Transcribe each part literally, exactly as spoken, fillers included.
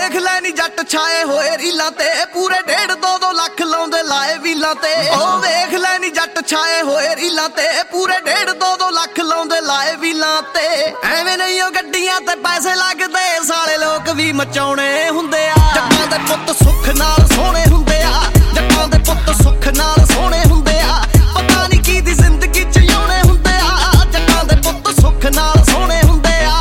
ਵੇਖ ਲੈ ਨੀ ਜੱਟ ਛਾਏ ਹੋਏ ਰੀਲਾਂ ਤੇ ਪੂਰੇ ਡੇਢ ਦੋ ਦੋ ਲੱਖ ਲਾਉਂਦੇ ਲਾਏ ਵੀਲਾਂ ਤੇ। ਉਹ ਵੇਖ ਲੈ ਨੀ ਜੱਟ ਛਾਏ ਹੋਏ ਰੀਲਾਂ ਤੇ ਪੂਰੇ ਡੇਢ ਦੋ ਦੋ ਲੱਖ ਲਾਉਂਦੇ ਲਾਏ ਵੀਲਾਂ ਤੇ। ਐਵੇਂ ਨਹੀਂ ਉਹ ਗੱਡੀਆਂ ਤੇ ਪੈਸੇ ਲੱਗਦੇ ਸਾਲੇ ਲੋਕ ਵੀ ਮਚਾਉਣੇ ਹੁੰਦੇ ਆ। ਜੱਟਾਂ ਦੇ ਪੁੱਤ ਸੁੱਖ ਨਾਲ ਸੋਹਣੇ ਹੁੰਦੇ ਆ, ਜੱਟਾਂ ਦੇ ਪੁੱਤ ਸੁੱਖ ਨਾਲ ਸੋਹਣੇ ਹੁੰਦੇ ਆ। ਪਤਾ ਨਹੀਂ ਕੀ ਦੀ ਜ਼ਿੰਦਗੀ ਚ ਜਿਉਣੇ ਹੁੰਦੇ ਆ, ਜੱਟਾਂ ਦੇ ਪੁੱਤ ਸੁੱਖ ਨਾਲ ਸੋਹਣੇ ਹੁੰਦੇ ਆ।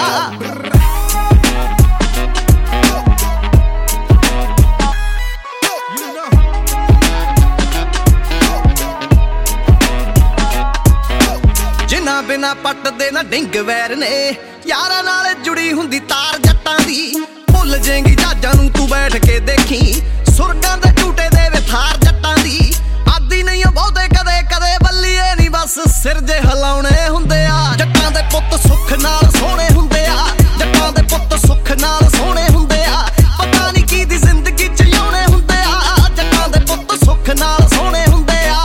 ਜਿਨ੍ਹਾਂ ਬਿਨਾ ਪੱਟਦੇ ਨਾ ਡਿੰਗ ਵੈਰ ਨੇ, ਯਾਰਾਂ ਨਾਲ ਜੁੜੀ ਹੁੰਦੀ ਤਾਰ ਜੱਟਾਂ ਦੀ। ਭੁੱਲ ਜਾਏਂਗੀ ਜਹਾਜ਼ਾਂ ਨੂੰ ਤੂੰ ਬੈਠ ਕੇ ਦੇਖੀ, ਸੁਰਗਾਂ ਦੇ ਝੂਟੇ ਦੇ ਵੇ ਥਾਰ ਜੱਟਾਂ ਦੀ। ਆਦੀ ਨਹੀਂ ਬਹੁਤੇ ਕਦੇ ਕਦੇ ਬੱਲੀਏ ਨਹੀਂ ਬਸ ਸਿਰ ਜੇ ਹਿਲਾਉਣੇ ਹੁੰਦੇ ਆ। ਜੱਟਾਂ ਦੇ ਪੁੱਤ ਸੁੱਖ ਨਾਲ ਸੋਹਣੇ ਹੁੰਦੇ ਆ, ਜੱਟਾਂ ਦੇ ਪੁੱਤ ਸੁੱਖ ਨਾਲ ਸੋਹਣੇ ਹੁੰਦੇ ਆ। ਪਤਾ ਨਹੀਂ ਕੀ ਦੀ ਜ਼ਿੰਦਗੀ ਚ ਜਿਉਣੇ ਹੁੰਦੇ ਆ, ਜੱਟਾਂ ਦੇ ਪੁੱਤ ਸੁੱਖ ਨਾਲ ਸੋਹਣੇ ਹੁੰਦੇ ਆ।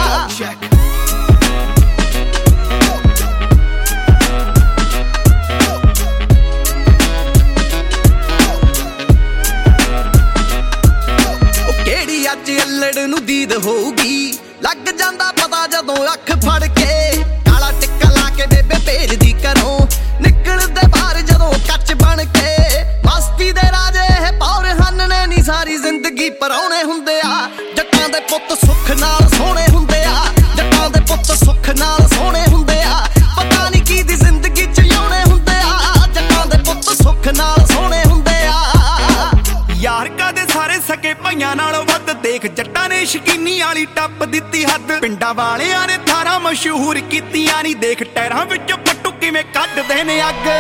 ਅੱਜ ਅਲੜ ਨੂੰ ਦੀਦ ਹੋਊਗੀ, ਲੱਗ ਜਾਂਦਾ ਪਤਾ ਜਦੋਂ ਅੱਖ ਫੜ ਕੇ। ਕਾਲਾ ਟਿੱਕਾ ਲਾ ਕੇ ਬੇਬੇ ਭੇਜਦੀ ਘਰੋਂ, ਨਿਕਲਦੇ ਬਾਹਰ ਜਦੋਂ ਕੱਚ ਬਣ ਕੇ। ਮਸਤੀ ਦੇ ਰਾਜੇ ਇਹ ਪੌਰ ਹਨ ਨੇ ਨੀ ਸਾਰੀ ਜ਼ਿੰਦਗੀ ਪਰਾਉਣੇ ਹੁੰਦੇ ਆ। ਜੱਟਾਂ ਦੇ ਪੁੱਤ ਸੁੱਖ ਨਾਲ ਸੋਹਣੇ ਹੁੰਦੇ ਆ, ਜੱਟਾਂ ਦੇ ਪੁੱਤ ਸੁੱਖ ਨਾਲ ਸੋਹਣੇ ਹੁੰਦੇ ਆ। ਪਤਾ ਨਹੀਂ ਕੀ ਦੀ ਜ਼ਿੰਦਗੀ ਚ ਜਿਉਣੇ ਹੁੰਦੇ ਆ, ਜੱਟਾਂ ਦੇ ਪੁੱਤ ਸੁੱਖ ਨਾਲ ਸੋਹਣੇ ਹੁੰਦੇ ਆ। ਯਾਰ ਕਾਦੇ ਸਾਰੇ ਸਕੇ ਭਾਈਆਂ ਨਾਲੋਂ ਵੱਧ, ਦੇਖ ਜੱਟਾਂ ਨੇ ਸ਼ਕੀਨੀ ਵਾਲੀ ਟੱਪ ਦਿੱਤੀ ਹੱਦ। ਪਿੰਡਾਂ ਵਾਲਿਆਂ ਨੇ ਥਾਰਾਂ ਮਸ਼ਹੂਰ ਕੀਤੀਆਂ ਨੀ, ਦੇਖ ਟੈਰਾਂ ਵਿੱਚੋਂ ਪੱਟੂ ਕਿਵੇਂ ਕੱਢਦੇ ਨੇ ਅੱਗ।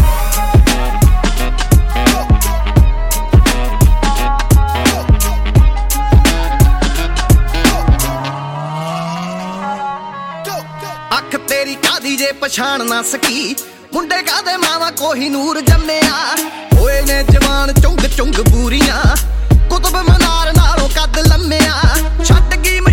ਅੱਖ ਤੇਰੀ ਕਾਦੀ ਜੇ ਪਛਾਣ ਨਾ ਸਕੀ, ਮੁੰਡੇ ਕਾਦੇ ਮਾਵਾ ਕੋਹੀ ਨੂਰ ਜੰਮਿਆ। ਹੋਏ ਨੇ ਜਵਾਨ ਚੁੰਗ ਚੁੰਗ ਬੂਰੀਆਂ, ਕੁਤਬ ਮਨਾਰ ਨਾਲੋਂ ਕੱਦ ਲੰਮਿਆ। ਛੱਡ ਗਈ